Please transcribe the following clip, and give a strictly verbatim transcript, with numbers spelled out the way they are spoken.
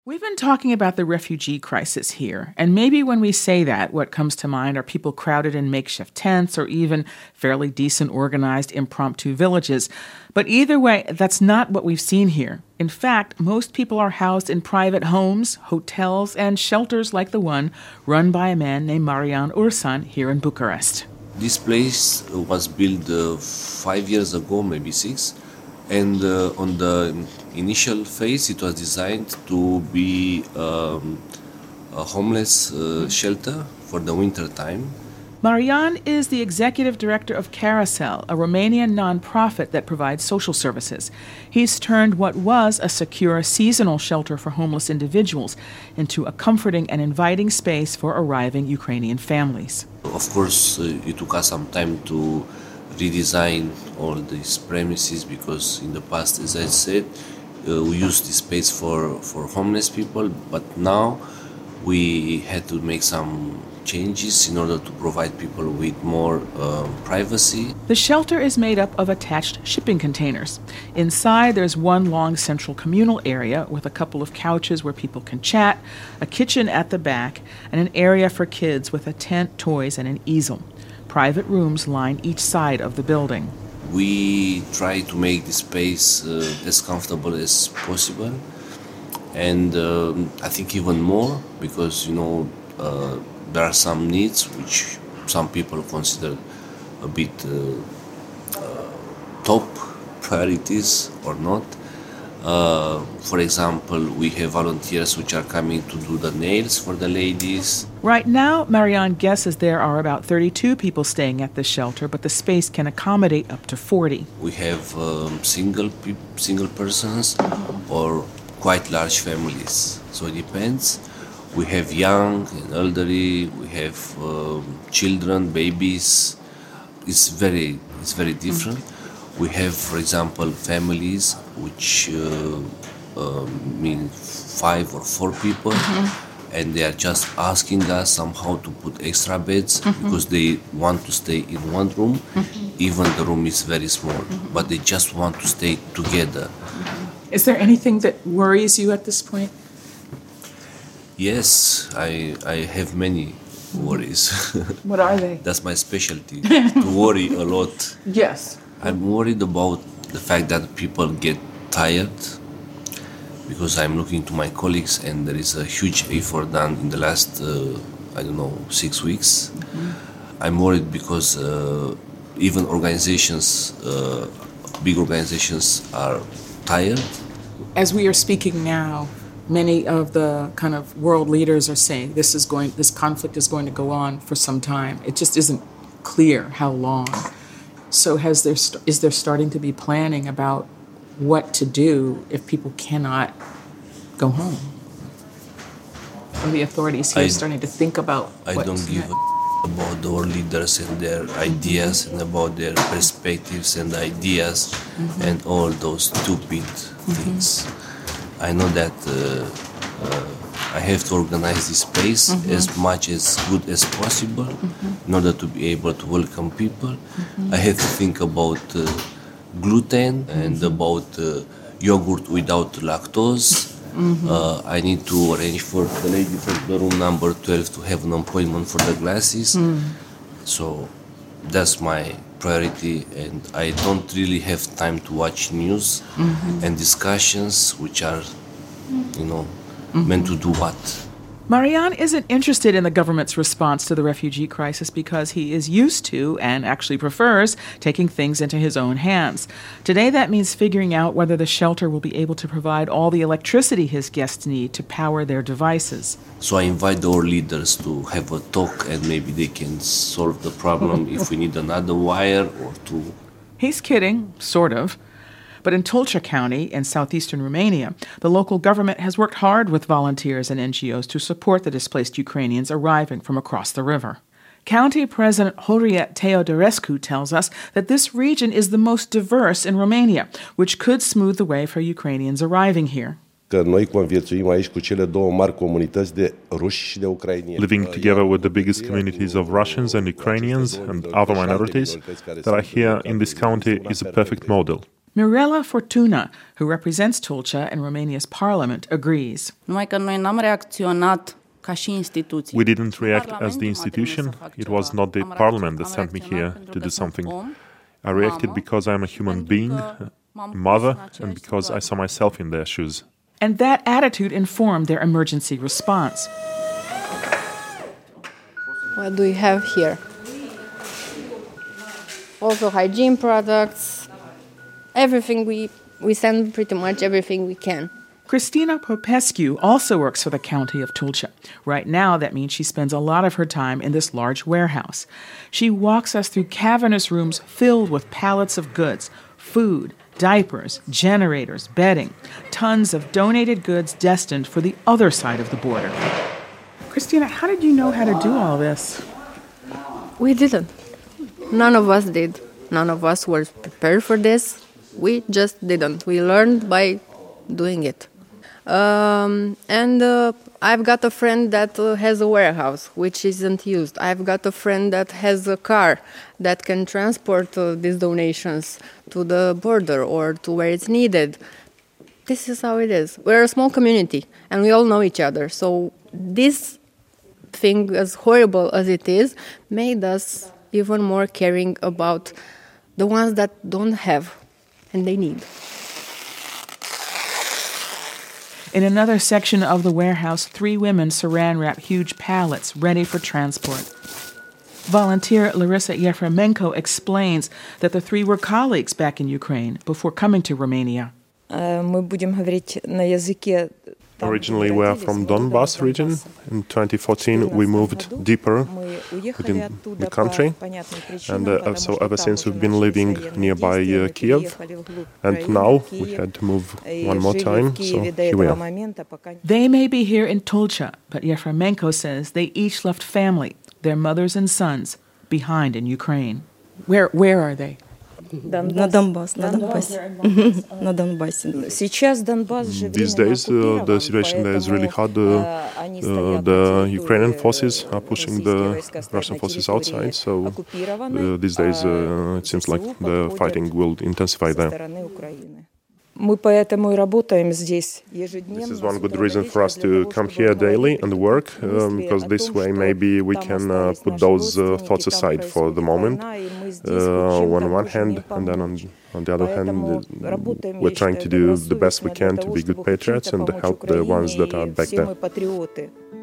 We've been talking about the refugee crisis here, and maybe when we say that, what comes to mind are people crowded in makeshift tents or even fairly decent organized impromptu villages. But either way, that's not what we've seen here. In fact, most people are housed in private homes, hotels, and shelters like the one run by a man named Marian Ursan here in Bucharest. This place was built uh, five years ago, maybe six. And uh, on the initial phase, it was designed to be um, a homeless uh, shelter for the winter time. Marian is the executive director of Carousel, a Romanian nonprofit that provides social services. He's turned what was a secure seasonal shelter for homeless individuals into a comforting and inviting space for arriving Ukrainian families. Of course, uh, it took us some time to redesign all these premises because in the past, as I said, uh, we used this space for, for homeless people, but now we had to make some changes in order to provide people with more uh, privacy. The shelter is made up of attached shipping containers. Inside, there's one long central communal area with a couple of couches where people can chat, a kitchen at the back, and an area for kids with a tent, toys, and an easel. Private rooms line each side of the building. We try to make the space uh, as comfortable as possible, and uh, I think even more because, you know, uh, there are some needs which some people consider a bit uh, uh, top priorities or not. Uh, for example, we have volunteers which are coming to do the nails for the ladies. Right now, Marian guesses there are about thirty-two people staying at the shelter, but the space can accommodate up to forty. We have um, single pe- single persons or quite large families, so it depends. We have young and elderly, we have um, children, babies. It's very, it's very different. Mm-hmm. We have, for example, families which uh, uh, mean five or four people, mm-hmm. and they are just asking us somehow to put extra beds mm-hmm. because they want to stay in one room, mm-hmm. even the room is very small, mm-hmm. but they just want to stay together. Mm-hmm. Is there anything that worries you at this point? Yes, I, I have many worries. What are they? That's my specialty, to worry a lot. Yes. I'm worried about the fact that people get tired because I'm looking to my colleagues and there is a huge effort done in the last, uh, I don't know, six weeks. Mm-hmm. I'm worried because uh, even organizations, uh, big organizations are tired. As we are speaking now, many of the kind of world leaders are saying this is going, this conflict is going to go on for some time. It just isn't clear how long. So has there st- is there starting to be planning about what to do if people cannot go home? Are the authorities here I, starting to think about I don't give a about our leaders and their ideas and about their perspectives and ideas mm-hmm. and all those stupid mm-hmm. things. I know that uh, uh, I have to organize this space mm-hmm. as much as good as possible mm-hmm. in order to be able to welcome people. Mm-hmm. I have to think about uh, gluten mm-hmm. and about uh, yogurt without lactose. Mm-hmm. Uh, I need to arrange for the lady from the room number twelve to have an appointment for the glasses. Mm. So that's my priority, and I don't really have time to watch news mm-hmm. and discussions which are, you know, mm-hmm. meant to do what. Marian isn't interested in the government's response to the refugee crisis because he is used to, and actually prefers, taking things into his own hands. Today, that means figuring out whether the shelter will be able to provide all the electricity his guests need to power their devices. So I invite our leaders to have a talk, and maybe they can solve the problem if we need another wire or two. He's kidding, sort of. But in Tulcea County, in southeastern Romania, the local government has worked hard with volunteers and N G Os to support the displaced Ukrainians arriving from across the river. County President Horia Teodorescu tells us that this region is the most diverse in Romania, which could smooth the way for Ukrainians arriving here. Living together with the biggest communities of Russians and Ukrainians and other minorities that are here in this county is a perfect model. Mirela Fortuna, who represents Tulcea in Romania's parliament, agrees. Numai că noi n-am reacționat ca și instituții. We didn't react as the institution. It was not the parliament that sent me here to do something. I reacted because I am a human being, a mother, and because I saw myself in their shoes. And that attitude informed their emergency response. What do we have here? Also hygiene products, everything we, we send pretty much everything we can. Cristina Popescu also works for the county of Tulcea. Right now, that means she spends a lot of her time in this large warehouse. She walks us through cavernous rooms filled with pallets of goods, food, diapers, generators, bedding, tons of donated goods destined for the other side of the border. Cristina, how did you know how to do all this? We didn't. None of us did. None of us were prepared for this. We just didn't. We learned by doing it. Um, and uh, I've got a friend that uh, has a warehouse which isn't used. I've got a friend that has a car that can transport uh, these donations to the border or to where it's needed. This is how it is. We're a small community and we all know each other. So this thing, as horrible as it is, made us even more caring about the ones that don't have and they need. In another section of the warehouse, three women saran wrap huge pallets ready for transport. Volunteer Larissa Yefremenko explains that the three were colleagues back in Ukraine before coming to Romania. Originally, we are from Donbas region. In twenty fourteen, we moved deeper within the country, and uh, so ever since we've been living nearby uh, Kiev, and now we had to move one more time, so here we are. They may be here in Tulcea, but Yefremenko says they each left family, their mothers and sons, behind in Ukraine. Where, where are they? На Донбасс, на Донбассе. На Донбассе. These days, uh, the situation there is really hard. Uh, uh, the Ukrainian forces are pushing the Russian forces outside, so uh, these days uh, it seems like the fighting will intensify there. This is one good reason for us to come here daily and work, um, because this way maybe we can uh, put those uh, thoughts aside for the moment, uh, on one hand, and then on, on the other hand, uh, we're trying to do the best we can to be good patriots and help the ones that are back there.